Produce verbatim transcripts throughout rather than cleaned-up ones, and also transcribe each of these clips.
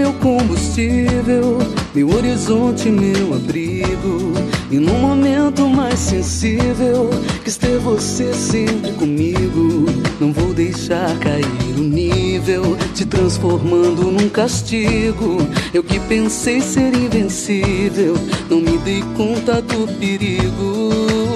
meu combustível, meu horizonte, meu abrigo. E no momento mais sensível, quis ter você sempre comigo. Não vou deixar cair o nível, te transformando num castigo. Eu que pensei ser invencível, não me dei conta do perigo.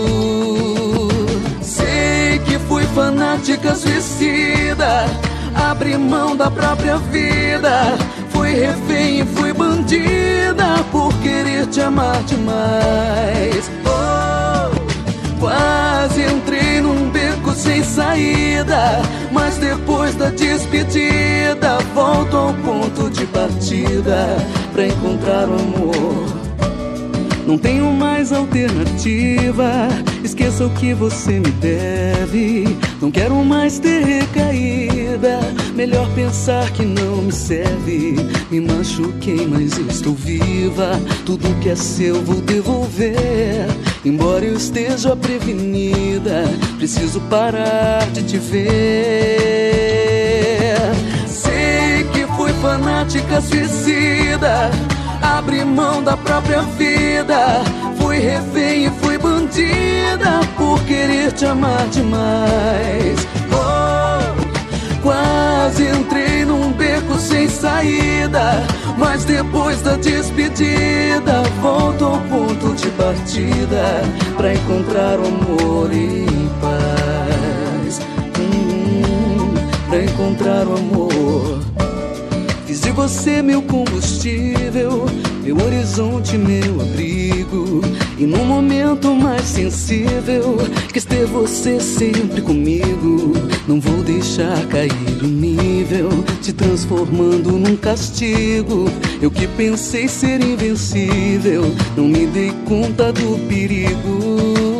Sei que fui fanática, suicida, abri mão da própria vida. Fui refém e fui bandida por querer te amar demais. Oh, quase entrei num beco sem saída, mas depois da despedida volto ao ponto de partida pra encontrar o amor. Não tenho mais alternativa, esqueça o que você me deve. Não quero mais ter recaída, melhor pensar que não me serve. Me machuquei, mas estou viva, tudo que é seu vou devolver. Embora eu esteja prevenida, preciso parar de te ver. Sei que fui fanática, suicida, abri mão da própria vida. Fui refém e fui bandida por querer te amar demais. Oh, quase entrei num beco sem saída, mas depois da despedida volto ao ponto de partida pra encontrar o amor em paz. hum, Pra encontrar o amor. Fiz de você meu combustível, meu horizonte, meu abrigo. E no momento mais sensível, quis ter você sempre comigo. Não vou deixar cair o nível, te transformando num castigo. Eu que pensei ser invencível, não me dei conta do perigo.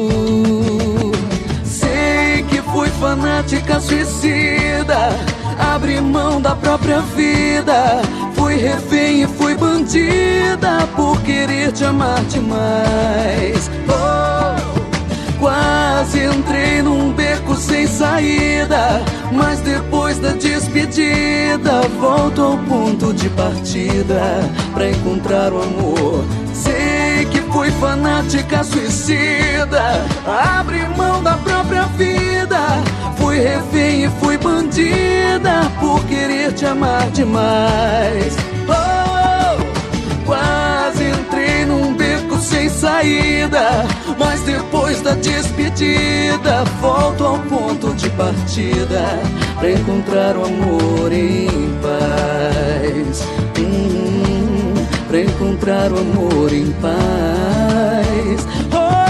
Sei que fui fanática, suicida, abri mão da própria vida. Fui refém e fui bandida por querer te amar demais. Oh, quase entrei num beco sem saída, mas depois da despedida volto ao ponto de partida pra encontrar o amor. Sei que fui fanática, suicida, abri mão da própria vida. Fui refém e fui bandida por querer te amar demais. Oh, quase entrei num beco sem saída, mas depois da despedida volto ao ponto de partida pra encontrar o amor em paz. hum, Pra encontrar o amor em paz. Oh,